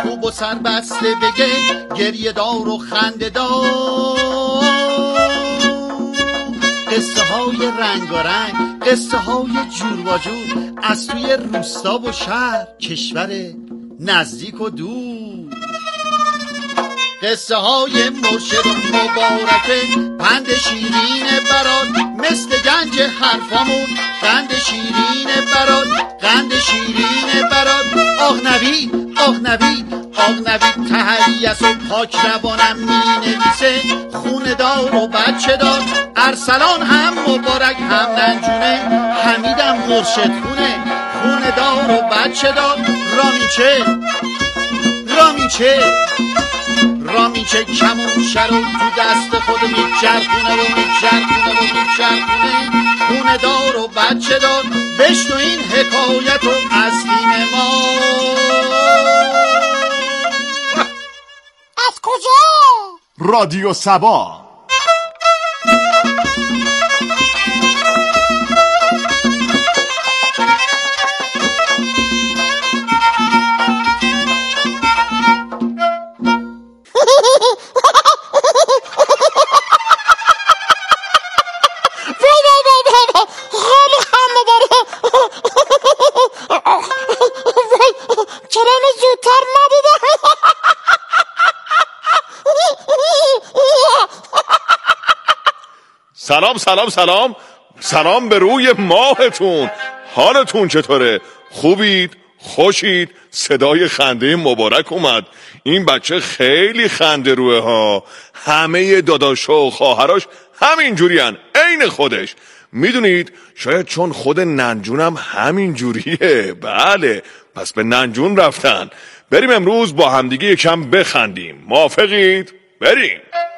خوب و سر بسته بگه گریه دار و خنده دار. قصه های رنگارنگ، قصه های جور و جور از توی روستا و شهر، کشور نزدیک و دور. قصه های مرشد و مبارکه، پند شیرین برات مثل گنج حرفامون. قند شیرین برات، قند شیرین برات. آه نوید، آه نوید، آه نوید تهییس و پاک روانم می نویسه. خونه دار و بچه دار، ارسلان هم مبارک هم ننجونه. حمیدم مرشد خونه، خونه دار و بچه دار. رامیچه رامیچه رامیچه کمون شر و تو دست خود میچرخونه و میچرخونه و میچرخونه. خونه دار و بچه دار، بشنو این حکایت و از تیم ما. از کجا؟ رادیو سبا. سلام سلام سلام سلام به روی ماهتون. حالتون چطوره؟ خوبید؟ خوشید؟ صدای خنده مبارک اومد. این بچه خیلی خنده روه ها. همه داداشا و خواهراش همین جورین، عین خودش. میدونید شاید چون خود ننجونم همین جوریه. بله، پس به ننجون رفتن. بریم امروز با همدیگه یکم بخندیم. موافقید؟ بریم.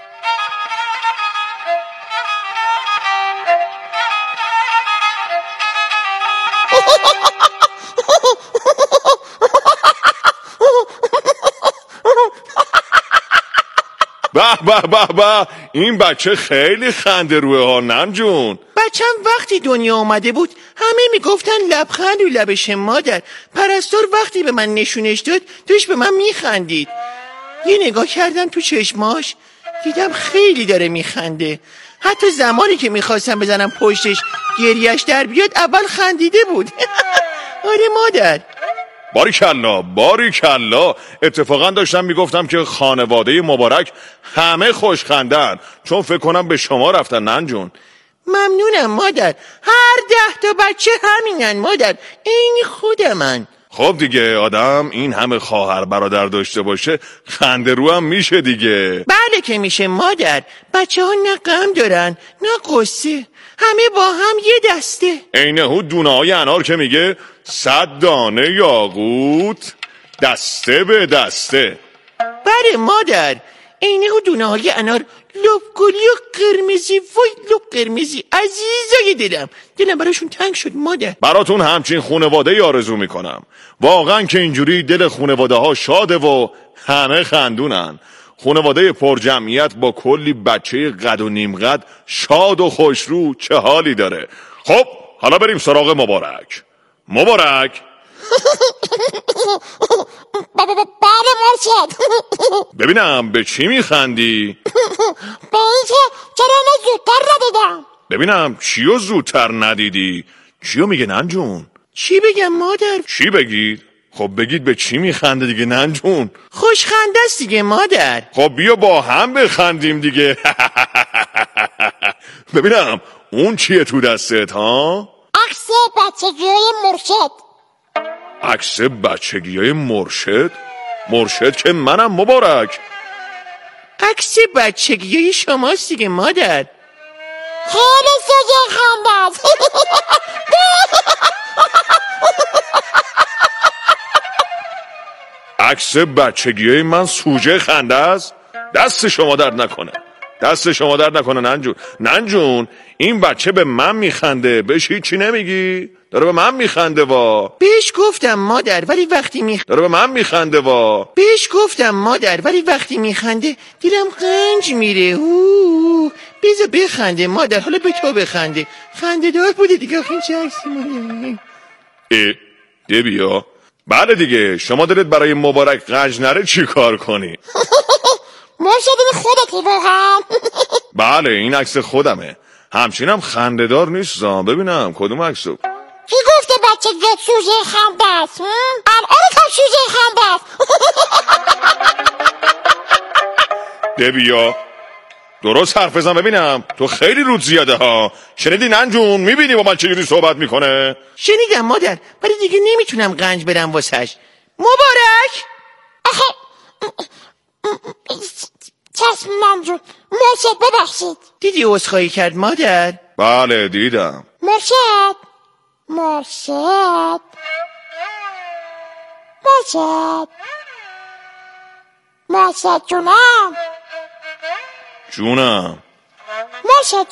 به به به به، این بچه خیلی خنده روه ها ننجون. بچم وقتی دنیا آمده بود همه میگفتن لبخند و لبش مادر. پرستار وقتی به من نشونش داد توش به من میخندید. یه نگاه کردم تو چشماش، دیدم خیلی داره میخنده. حتی زمانی که میخواستم بزنم پشتش گریهش در بیاد اول خندیده بود. آره مادر. باریکلا باریکلا. اتفاقا داشتم میگفتم که خانواده مبارک همه خوشخندن، چون فکر کنم به شما رفتن ننجون. ممنونم مادر. هر 10 تا بچه همینن مادر، این خودمن. خب دیگه، آدم این همه خواهر برادر داشته باشه خنده رو هم میشه دیگه. بله که میشه مادر. بچه ها نه غم دارن نه قصه، همه با هم یه دسته. عینه دونه های انار که میگه 100 دانه یاقوت دسته به دسته. بله مادر، عینه دونه های انار لب گلی و قرمزی. وای لب قرمزی عزیزای دلم براشون تنگ شد مادر. براتون همچین خانواده آرزو میکنم. واقعا که اینجوری دل خانواده ها شاده و همه خندونن. خانواده پر جمعیت با کلی بچه قد و نیم قد شاد و خوشرو چه حالی داره. خب حالا بریم سراغ مبارک. مبارک. بله مرشد. ببینم به چی میخندی؟ به اینکه چرا نه زودتر ندیدم. ببینم چیو زودتر ندیدی؟ چیو میگه ننجون؟ چی بگم مادر؟ چی بگید؟ خب بگید به چی میخنده دیگه ننجون؟ خوشخنده است دیگه مادر. خب بیا با هم بخندیم دیگه. ببینم اون چیه تو دستت ها؟ عکس بچگیای مرشد. عکس بچگیای مرشد؟ مرشد که منم مبارک. عکس بچگیای شماست دیگه مادر. خیلی سوژه خنده است. عکس بچگیای من سوژه خنده است؟ دست شما درد نکنه، دست شما درد نکنه ننجون. ننجون این بچه به من میخنده، بهش هیچی نمیگی؟ داره به من میخنده وا. بهش گفتم مادر ولی وقتی داره به من میخنده وا. بهش گفتم مادر ولی وقتی میخنده دیدم قنج میره. بذار بخنده مادر، حالا به تو بخنده. خنده دار بوده دیگه. آخه این چه عکسی مادر؟ ده بیا بله دیگه، شما دارید برای مبارک قنج نره چی کار کنی؟ مرشد این خودتی واقعا؟ بله این عکس خودمه. همچینم خنده‌دار نیست. ببینم کدوم عکسو؟ کی گفته بچه زد سوژه خنده است؟ الان هم سوژه خنده است. بیا درست حرف بزن ببینم. تو خیلی رود زیاده ها. شنیدی ننجون؟ میبینی با من چجوری صحبت میکنه؟ شنیدم مادر، ولی دیگه نمیتونم قنج برم واسش. مبارک. آخه چشم منجون. مرشد ببخشید. دیدی عذرخواهی کرد مادر؟ بله دیدم. مرشد جونم. مرشد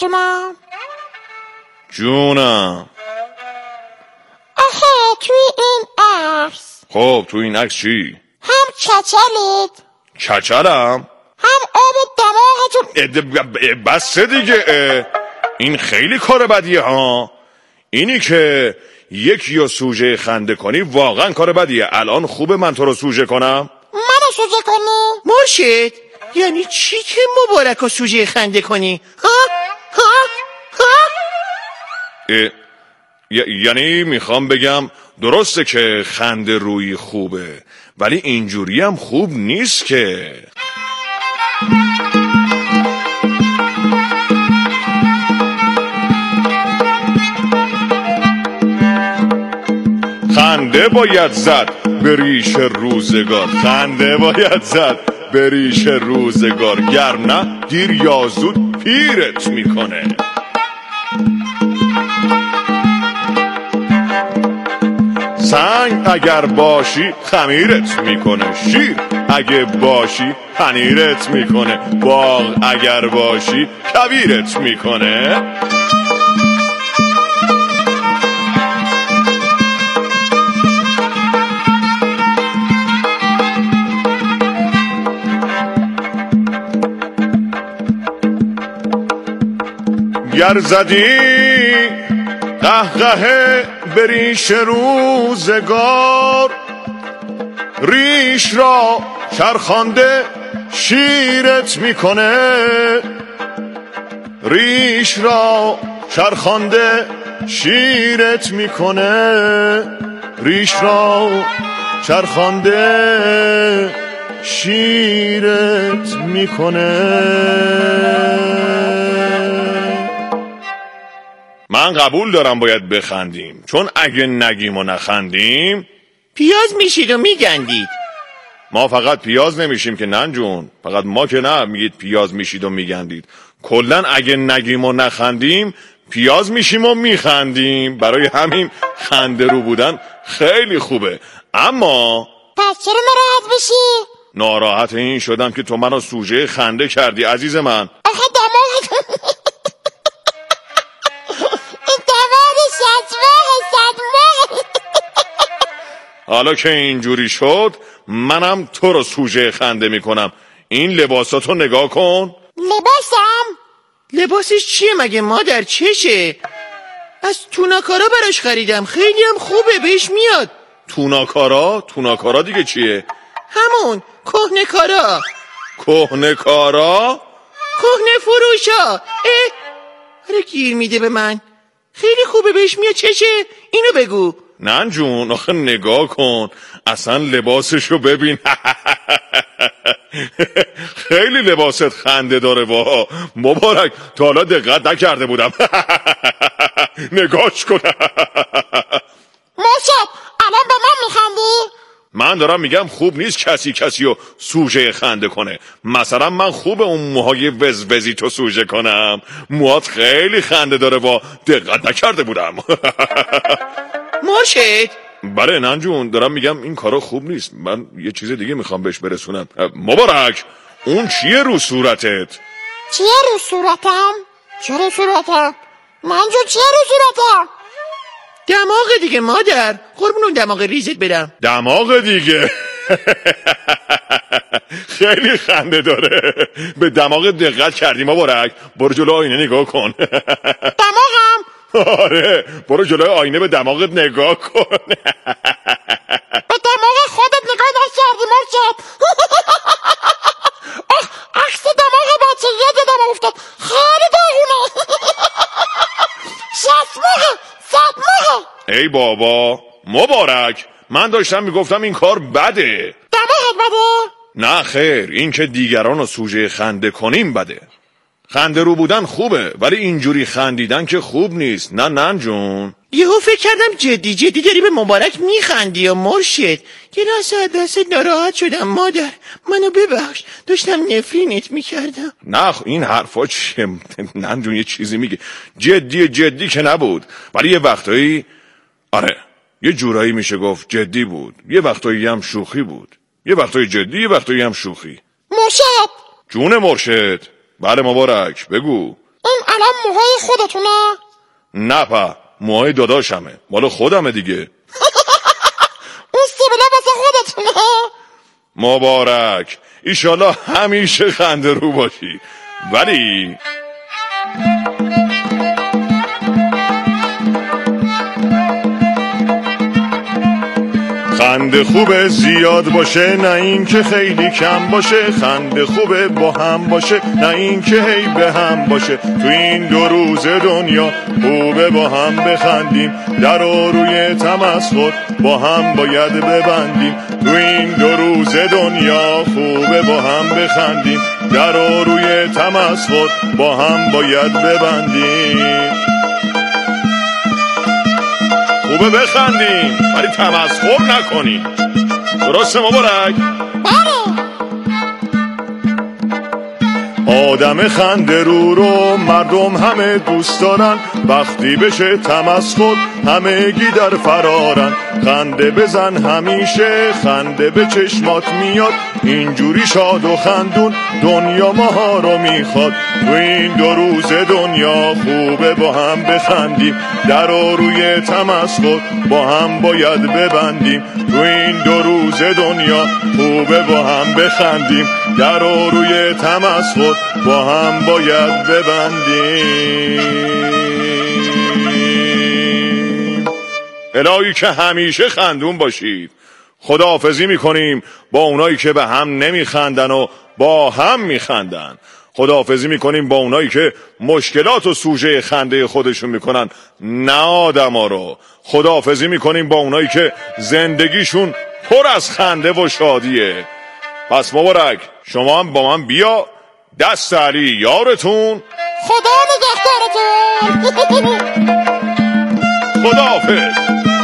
جونم. آخه توی این عکس. خب تو این عکس چی؟ هم کچلید، کچلم؟ هم آب دماغتون. بس دیگه. این خیلی کار بدیه ها. اینی که یکی رو سوژه خنده کنی واقعا کار بدیه. الان خوبه من تو رو سوژه کنم؟ منو سوژه کنی؟ مرشد یعنی چی که مبارک رو سوژه خنده کنی؟ یعنی میخوام بگم درسته که خنده روی خوبه، ولی اینجوری هم خوب نیست که. خنده باید زد به ریش روزگار، خنده باید زد به ریش روزگار، گرنه دیر یا زود پیرت میکنه. سنگ اگر باشی خمیرت میکنه، شیر اگه باشی پنیرت میکنه، باغ اگر باشی کویرت میکنه. گر زدی قهقه به ریش روزگار، ریش را چرخانده شیرت میکنه، ریش را چرخانده شیرت میکنه، ریش را چرخانده شیرت میکنه. من قبول دارم باید بخندیم، چون اگه نگیم و نخندیم پیاز میشید و میگندید. ما فقط پیاز نمیشیم که ننجون، فقط ما که نه میگید پیاز میشید و میگندید. کلن اگه نگیم و نخندیم پیاز میشیم و میخندیم. برای همین خنده رو بودن خیلی خوبه. اما پس چرا ناراحت بشی؟ ناراحت این شدم که تو منو سوژه خنده کردی عزیز من. آخه دماغت حالا که اینجوری شد منم تو رو سوژه خنده میکنم. این لباساتو نگاه کن. لباسم؟ لباسش چیه مگه مادر؟ چشه؟ از توناکارا براش خریدم، خیلی هم خوبه، بهش میاد. توناکارا؟ توناکارا دیگه چیه؟ همون کهنه‌کارا. کهنه‌کارا؟ کهنه فروشا. آره گیر میده به من. خیلی خوبه، بهش میاد. چشه؟ اینو بگو. ننجون آخه نگاه کن، اصلا لباسشو ببین. خیلی لباست خنده داره. با مبارک تا حالا دقت نکرده بودم. نگاهش کن. مرشد الان به من میخندی؟ من دارم میگم خوب نیست کسی رو سوژه خنده کنه. مثلا من خوبه اون موهای وزوزی تو سوژه کنم. موهات خیلی خنده داره. با دقت نکرده بودم. مرشد بله ننجون دارم میگم این کارا خوب نیست. من یه چیز دیگه میخوام بهش برسونم. مبارک اون چیه رو صورتت؟ چیه رو صورتم؟ چیه رو صورتم؟ منجور چیه رو صورتم؟ دماغ دیگه مادر، قربون اون دماغ ریزت برم. دماغ دیگه. خیلی خنده داره. به دماغ دقت کردی مبارک؟ برو جلو آینه نگاه کن. دماغم؟ آره برو جلو آینه به دماغت نگاه کن. به کرد. عکس دماغ بچه یادم افتاد، خیلی داغونه. صدماغه. ای بابا مبارک، من داشتم میگفتم این کار بده. دماغت بده؟ نه خیر، این که دیگران رو سوژه خنده کنیم بده. خنده رو بودن خوبه، ولی اینجوری خندیدن که خوب نیست. نه نن جون. یهو فکر کردم جدی داری به مبارک میخندی یا مرشد. یه لحظه از دستت ناراحت شدم مادر، منو ببخش، داشتم نفرینت میکردم. نه این حرفا چیه؟ نن جون یه چیزی میگه. جدی که نبود، ولی یه وقتایی آره یه جورایی میشه گفت جدی بود، یه وقتایی هم شوخی بود. یه وقتایی جدی، یه وقتایی هم شوخی. مرشد جون مرشد. بله مبارک بگو. این الان موهای خودتونه؟ نه پا، موهای داداشمه، مال خودمه دیگه. اون سیبیله واسه خودتونه؟ مبارک، ایشالله همیشه خنده رو باشی. ولی خنده خوبه زیاد باشه، نه این که خیلی کم باشه. خنده خوبه با هم باشه، نه این که هی به هم باشه. تو این 2 روز دنیا خوبه با هم بخندیم، در و روی تمسخر با هم باید ببندیم. تو این 2 روز دنیا خوبه با هم بخندیم، در و روی تمسخر با هم باید ببندیم. خوبه بخندیم ولی تمسخر نکنیم. درسته مبارک؟ بله. آدم خنده رو مردم همه دوست دارن، وقتی بشه تمسخر همگی در فرارن. خنده بزن همیشه، خنده به چشمات میاد، اینجوری شاد و خندون دنیا ماها رو میخواد. تو این 2 روز دنیا خوبه با هم بخندیم، در و روی تمسخر با هم باید ببندیم. تو این 2 روز دنیا خوبه با هم بخندیم، در و روی تمسخر با هم باید ببندیم. الهی که همیشه خندون باشید. خداحافظی میکنیم با اونایی که به هم نمیخندن و با هم میخندن. خداحافظی میکنیم با اونایی که مشکلات و سوژه خنده خودشون میکنن، نه آدما رو. خداحافظی میکنیم با اونایی که زندگیشون پر از خنده و شادیه. پس مبارک، شما هم با من بیا. دست علی یارتون. خدا نگهدارتون. خداحافظ.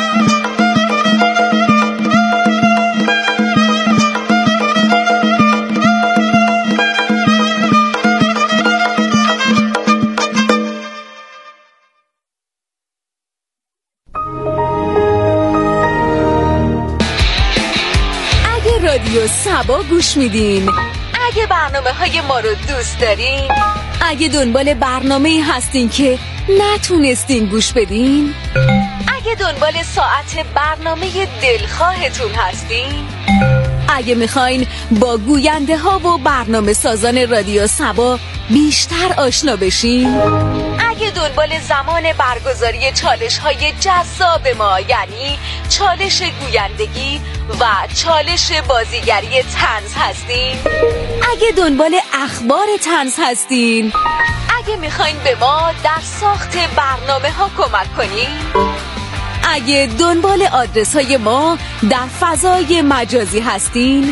اگه رادیو سبا گوش میدین، اگه برنامه‌های ما رو دوست دارین، اگه دنبال برنامه‌ای هستین که نتونستین گوش بدین، اگه دنبال ساعت برنامه دلخواهتون هستین، اگه میخواین با گوینده ها و برنامه سازان رادیو سبا بیشتر آشنا بشین، اگه دنبال زمان برگزاری چالش های جذاب ما، یعنی چالش گویندگی و چالش بازیگری طنز هستین، اگه دنبال اخبار طنز هستین، اگه میخواین به ما در ساخت برنامه ها کمک کنین، اگه دنبال آدرس های ما در فضای مجازی هستین،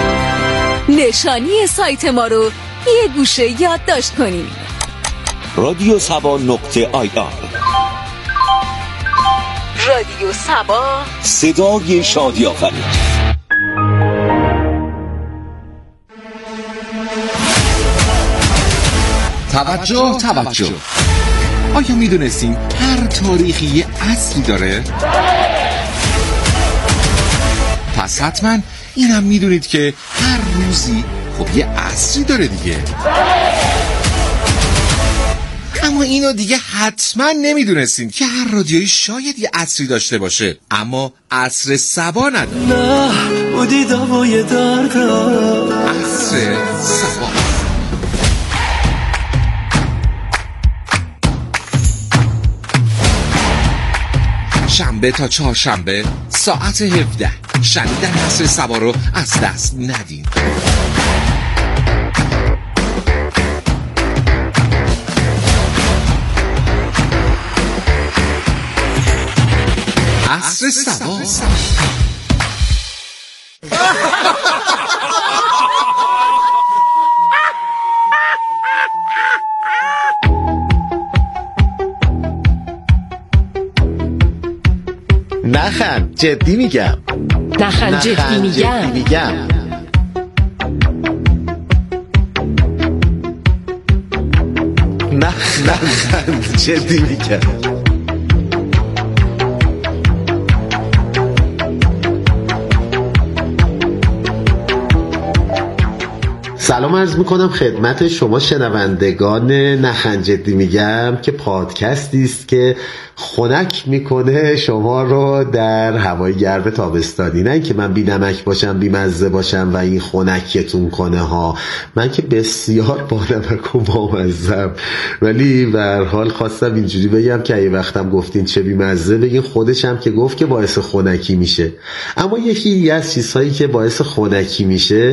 نشانی سایت ما رو یه گوشه یادداشت کنین. رادیو سبا.ir. رادیو سبا، صدای شادی آفرین. توجه. آیا میدونستین هر تاریخی یه اصلی داره؟ پس حتما اینم میدونید که هر روزی خب یه اصلی داره دیگه. اما اینو دیگه حتما نمیدونستین که هر رادیویی شاید یه عصری داشته باشه اما عصر سبا نداره. نه بودی دوای دردم. عصر سبا شنبه تا چهارشنبه ساعت 17 شنیدن عصر سبا رو از دست ندین. عصر سبا. نخند، جدی میگم. نخند، جدی میگم. نخند، جدی میگم. سلام عرض میکنم خدمت شما شنوندگان نخند جدی میگم که پادکستی است که خنک میکنه شما رو در هوای گرم تابستانی. نه که من بی نمک باشم بی مزه باشم و این خنکتون کنه ها، من که بسیار با نمک و با مزم، ولی به هر حال خواستم اینجوری بگم که ای وقتم گفتین چه بی مزه بگین خودش هم که گفت که باعث خنکی میشه. اما یکی از چیزهایی که باعث خنکی میشه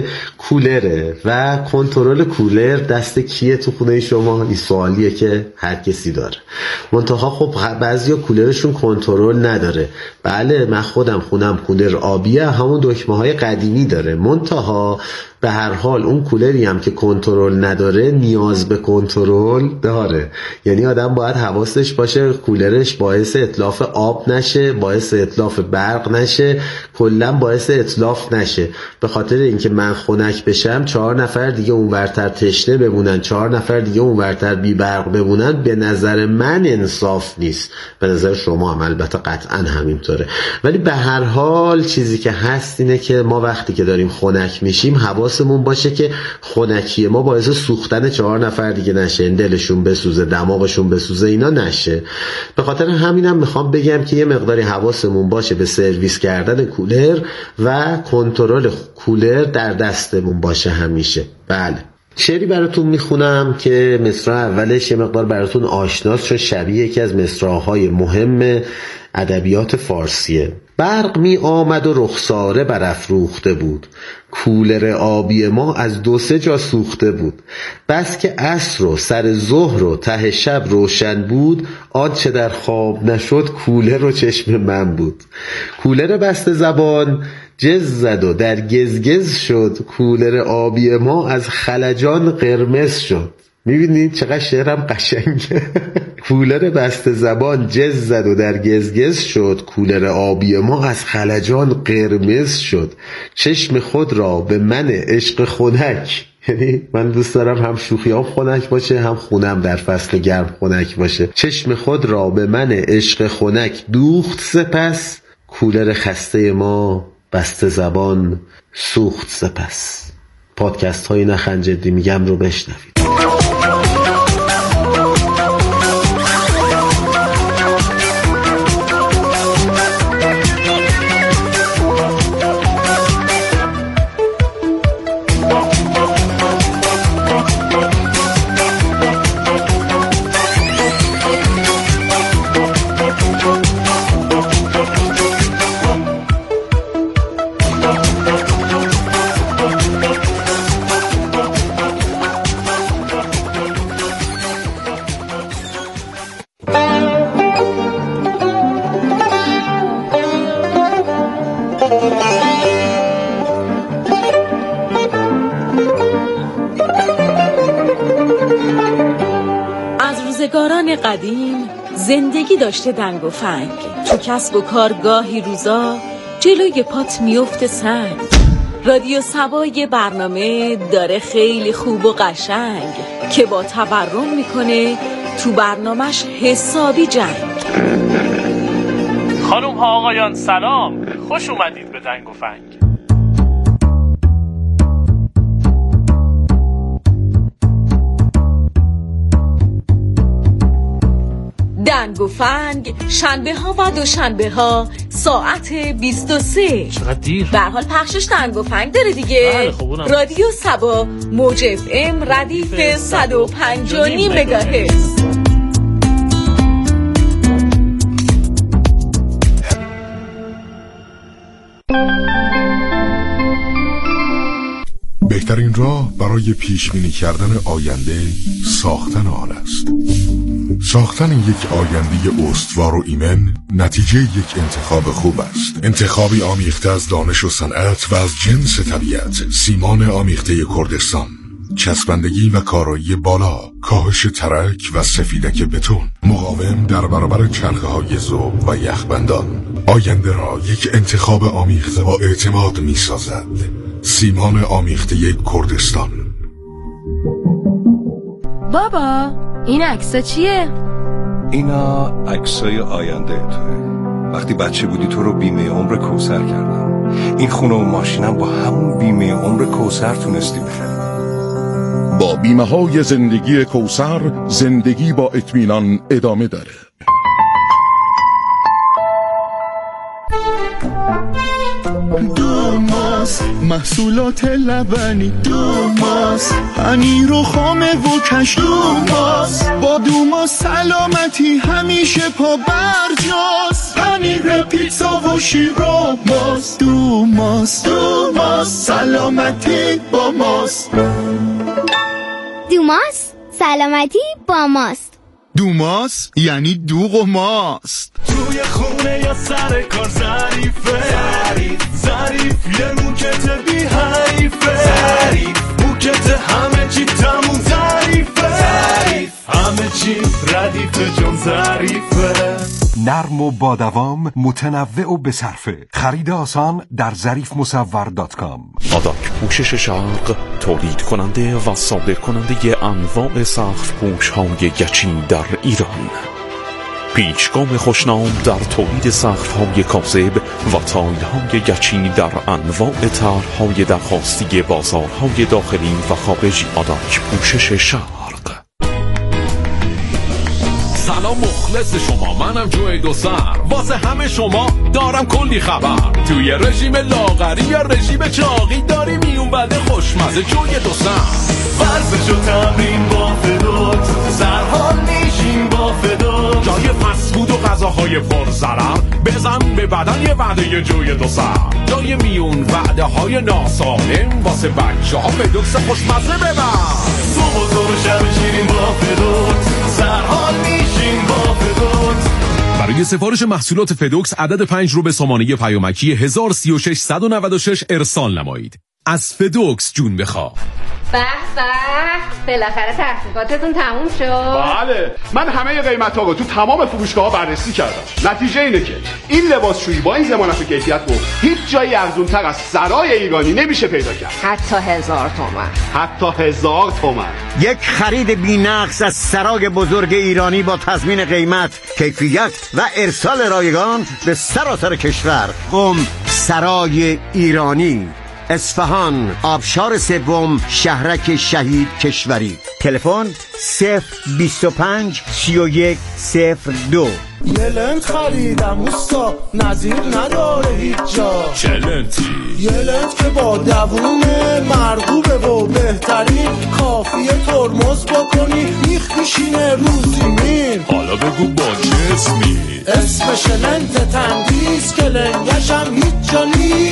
کولره و کنترل کولر دست کیه تو خونه شما؟ این سوالیه که هر کسی داره. منتها خب بعضیا کولرشون کنترل نداره. بله من خودم خونم کولر آبیه، همون دکمه های قدیمی داره، منتها به هر حال اون کولری هم که کنترل نداره نیاز به کنترل داره. یعنی آدم باید حواسش باشه کولرش باعث اتلاف آب نشه، باعث اتلاف برق نشه، کلا باعث اتلاف نشه. به خاطر اینکه من خنک بشم 4 نفر دیگه اونورتر تشنه بمونن، 4 نفر دیگه اونورتر بی برق بمونن، به نظر من انصاف نیست. به نظر شما هم البته قطعا همینطوره. ولی به هر حال چیزی که هست اینه که ما وقتی که داریم خنک میشیم حواسمون باشه که خنکی ما باعث سوختن 4 نفر دیگه نشه، دلشون بسوزه، دماغشون بسوزه، اینا نشه. به خاطر همینم میخوام بگم که یه مقداری حواسمون باشه به سرویس کردن کولر و کنترل کولر در دستمون باشه همیشه. بله شعری براتون میخونم که مصرع اولش یه مقدار براتون آشناست چون شبیه یکی از مصرع‌های مهم ادبیات فارسیه. برق می آمد و رخساره برافروخته بود، کولر آبی ما از 2-3 جا سوخته بود. بس که عصر و سر ظهر و ته شب روشن بود، آنچه در خواب نشد کولر و چشم من بود. کولر بسته زبان جز زد و در گزگز شد، کولر آبی ما از خلجان قرمز شد. میبینید چقدر شعرم قشنگه. کولر بسته زبان جز زد و در گزگز شد، کولر آبی ما از خلجان قرمز شد. چشم خود را به من عشق خنک، یعنی من دوست دارم هم شوخیام خنک باشه هم خونم در فصل گرم خنک باشه. چشم خود را به من عشق خنک دوخت سپس، کولر خسته ما بسته زبان سوخت سپس. پادکست های نخند جدی میگم رو بشنوید. روزگاران قدیم زندگی داشته دنگ و فنگ، تو کسب و کار گاهی روزا جلوی پات میفته سنگ. رادیو سبا یه برنامه داره خیلی خوب و قشنگ که با تورم میکنه تو برنامهش حسابی جنگ. خانوم ها آقایان سلام، خوش اومدید به دنگ و فنگ. دنگ و فنگ شنبه ها و دوشنبه ها ساعت 23. چقدر دیر؟ به هر حال پخشش دنگ و فنگ داره دیگه. بله خب رادیو سبا موج اف ام ردیف 105.5 مگاهرتز. بهترین راه برای پیش‌بینی کردن آینده ساختن آن است. ساختن یک آینده استوار و ایمن نتیجه یک انتخاب خوب است. انتخابی آمیخته از دانش و صنعت و از جنس طبیعت. سیمان آمیخته کردستان، چسبندگی و کارایی بالا، کاهش ترک و سفیدک بتون، مقاوم در برابر چرخه‌های ذوب و یخبندان. آینده را یک انتخاب آمیخته با اعتماد می سازد. سیمان آمیخته کردستان. بابا این عکسا چیه؟ اینا عکسای آینده توه. وقتی بچه بودی تو رو بیمه عمر کوثر کردم. این خونه و ماشینم با همون بیمه عمر کوثر تونستی بخری. با بیمه های زندگی کوثر زندگی با اطمینان ادامه داره. دوماس محصولات لبنی، دوماس پنیر و خامه و کش، دوماس با دوماس سلامتی همیشه پا برجاست. پنیر پیتزا و شیر و ماست، دوماس سلامتی با ماست. دوماس سلامتی با ماست. دوماس یعنی دوغ و ماست. توی خونه یا سر کار ظریفه، ظریف یه موکت بی حریفه، ظریف موکت همه چی تموم ظریفه، همه چی ردیفه جون ظریفه. نرم و با دوام، متنوع و بصرفه. خرید آسان در ظریفمصور.com. آداک پوشش شرق تولید کننده و صادر کننده انواع سقف پوش های گچی در ایران. پیچگام خوشنام در تولید سقف های کاذب و تایل های گچی در انواع طرح‌های درخواستی بازارهای داخلی و خارجی. آداک پوشش شرق. سلام مخلص شما، منم جوی دو سر. واسه همه شما دارم کلی خبر. توی رژیم لاغری یا رژیم چاقی داری میون بده خوشمزه جوی دو سر. ورزش و تمرین با فدوت، سرحال میشیم با فدوت. جای فسفود و غذاهای پر ضرر بزن به بدن یه وعده جوی دو سر. جای میون وعده های ناسالم واسه بچه ها فدوکس خوشمزه ببر. صبح و تو شب شیرین با فدوت، سرحال میشیم با فدوت. برای سفارش محصولات فدوکس عدد 5 رو به سامانه پیامکی 1036 196 ارسال نمایید. از فدوکس جون بخواه. به بالاخره تحقیقاتتون تموم شد. بله، من همه قیمت‌ها رو تو تمام فروشگاه‌ها بررسی کردم. نتیجه اینه که این لباسشویی با این ضمانت و کیفیت رو هیچ جایی ارزان‌تر از سرای ایرانی نمیشه پیدا کرد. حتی 1000 تومان. حتی 1000 تومان. یک خرید بی‌نقص از سرای بزرگ ایرانی با تضمین قیمت، کیفیت و ارسال رایگان به سراسر کشور. قم سرای ایرانی، اصفهان، آبشار سوم، شهرک شهید کشوری. تلفن 025 31 02. یه لنت خریدم اوستا، نظیر نداره هیچ جا. چه لنتی؟ یه لنت که با دوومه، مرغوبه و بهترین، کافیه ترمز بکنی میخ میشینه روزی. حالا بگو با چه اسمی؟ اسمش لنت تندیس که لنگشم هیچ جا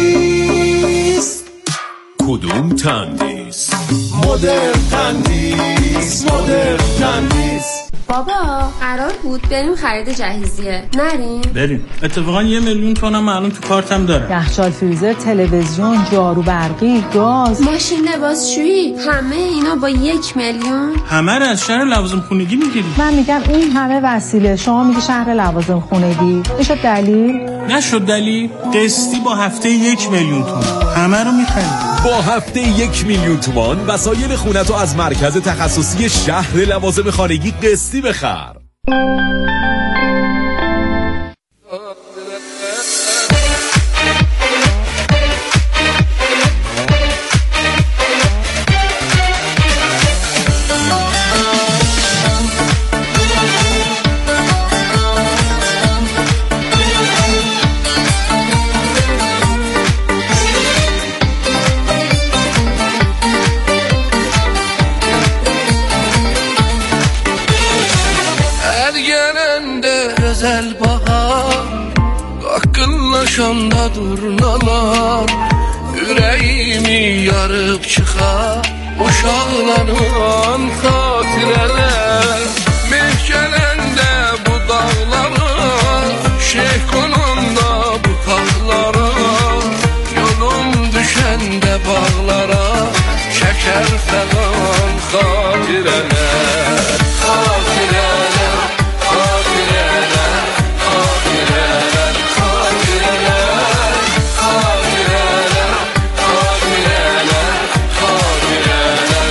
نیست. کدوم تندیس؟ مدرن تندیس، مدرن تندیس. بابا قرار بود بریم خرید جهیزیه، نریم؟ بریم. اتفاقا 1,000,000 تومنم الان تو کارتم داره. یخچال، فریزر، تلویزیون، جارو برقی، گاز، ماشین لباسشویی، همه اینا با 1,000,000. همه رو از شهر لوازم خونگی میگیری. من میگم این همه وسیله، شما میگی شهر لوازم خونگی. نشد دلیل؟ نشد دلیل. قسطی با هفته 1,000,000 تومان همه رو میخریم. با هفته 1,000,000 تومان وسایل خونتو از مرکز تخصصی شهر لوازم خانگی قسطی بخر. Akıllaşanda durnalar, Ürəyimi yarıb çıxar uşaqların xatirələr Meh gələndə bu dağlara Şeyh qonanda bu tağlara Yolum düşəndə bağlara Çəkər fəqan xatirələr Xatirələr, xatirələr, xatirələr, xatirələr Xatirələr, xatirələr, xatirələr,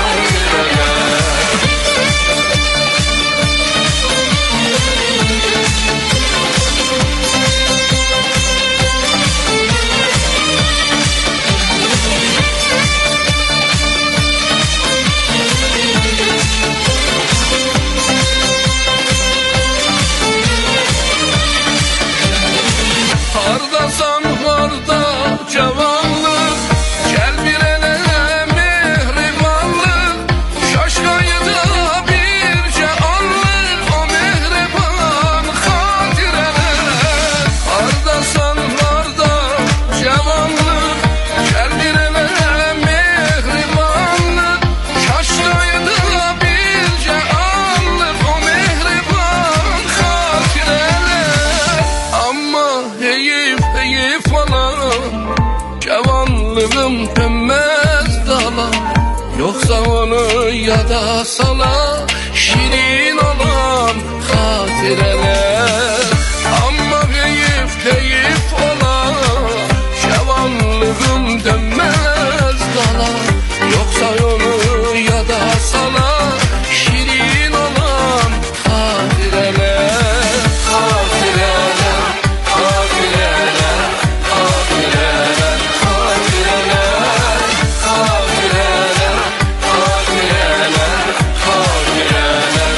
Hardasan harda cavanlıq Gəl bir elə mehribanlıq Şaşqayıda bircə anlıq O mehriban xatirələr Hardasan harda cavanlıq Gəl bir elə mehribanlıq Şaşqayıda bircə anlıq O mehriban xatirələr Amma heyif heyif olar Cavanlığım dönməz dala Yoxsa onu yada sala Şirin olan xatirələr Amma heyif heyif olar Cavanlığım dönməz dala Yoxsa onu yada sala Şirin olan xatirələr Xatirələr Xatirələr, xatirələr, xatirələr Xatirələr, xatirələr, xatirələr,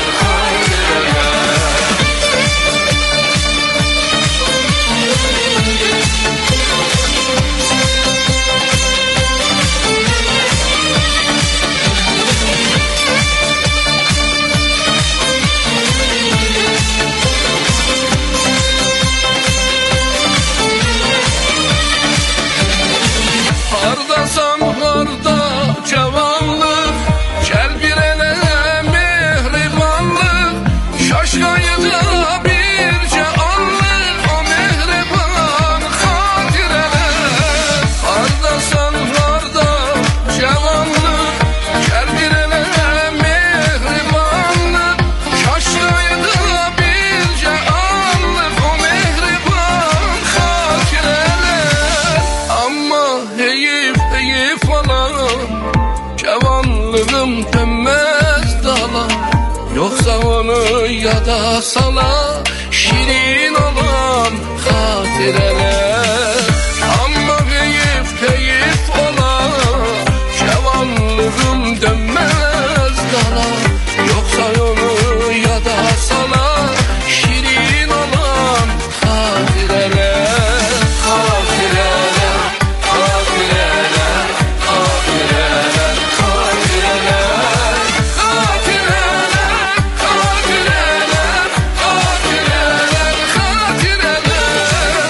Hardasan harda cavanlıq Gəl bir elə mehribanlıq Şaşqayıda bircə anlıq O mehriban xatirələr Hardasan harda cavanlıq Gəl bir elə mehribanlıq Şaşqayıda bircə anlıq O mehriban xatirələr Amma heyif heyif olar Cavanlığım dönməz dala Yoxsa onu yada sala Şirin olan xatirələr Amma heyif heyif olar Cavanlığım dönməz dala Yoxsa onu yada sala Şirin olan xatirələr Xatirələr Xatirələr, xatirələr, xatirələr Xatirələr, xatirələr, xatirələr, xatirələr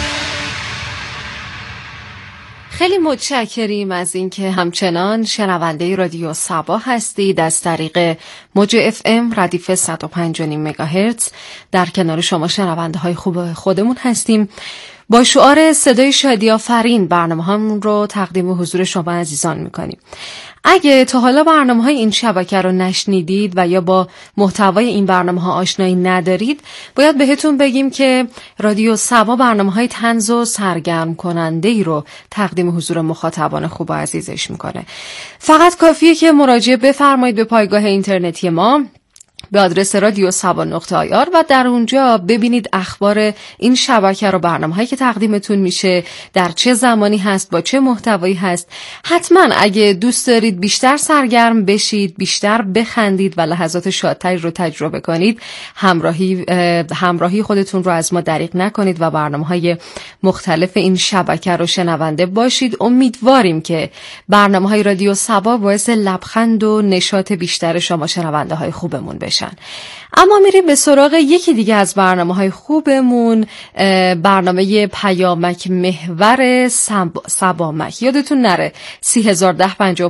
خیلی متشکریم از اینکه همچنان شنونده رادیو صبا هستید. از طریق موج FM ردیف 105.5 مگاهرتز در کنار شما شنونده های خوب خودمون هستیم. با شعار صدای شادی آفرین برنامه همون رو تقدیم حضور شما عزیزان میکنیم. اگه تا حالا برنامه های این شبکه رو نشنیدید و یا با محتوای این برنامه ها آشنایی ندارید، باید بهتون بگیم که رادیو صبا برنامه های طنز و سرگرم کننده ای رو تقدیم حضور مخاطبان خوب و عزیزش میکنه. فقط کافیه که مراجعه بفرمایید به پایگاه اینترنتی ما به آدرس radiosaba.ir و در اونجا ببینید اخبار این شبکه رو، برنامه‌هایی که تقدیمتون میشه، در چه زمانی هست، با چه محتوایی هست. حتما اگه دوست دارید بیشتر سرگرم بشید، بیشتر بخندید و لحظات شادتری رو تجربه کنید، همراهی خودتون رو از ما دریغ نکنید و برنامه‌های مختلف این شبکه رو شنونده باشید. امیدواریم که برنامه‌های رادیو صبا باعث لبخند و نشاط بیشتر شما شنونده های خوبمون بشه. بشن. اما میریم به سراغ یکی دیگه از برنامه‌های خوبمون، برنامه پیامک محور سبامک. یادتون نره 301055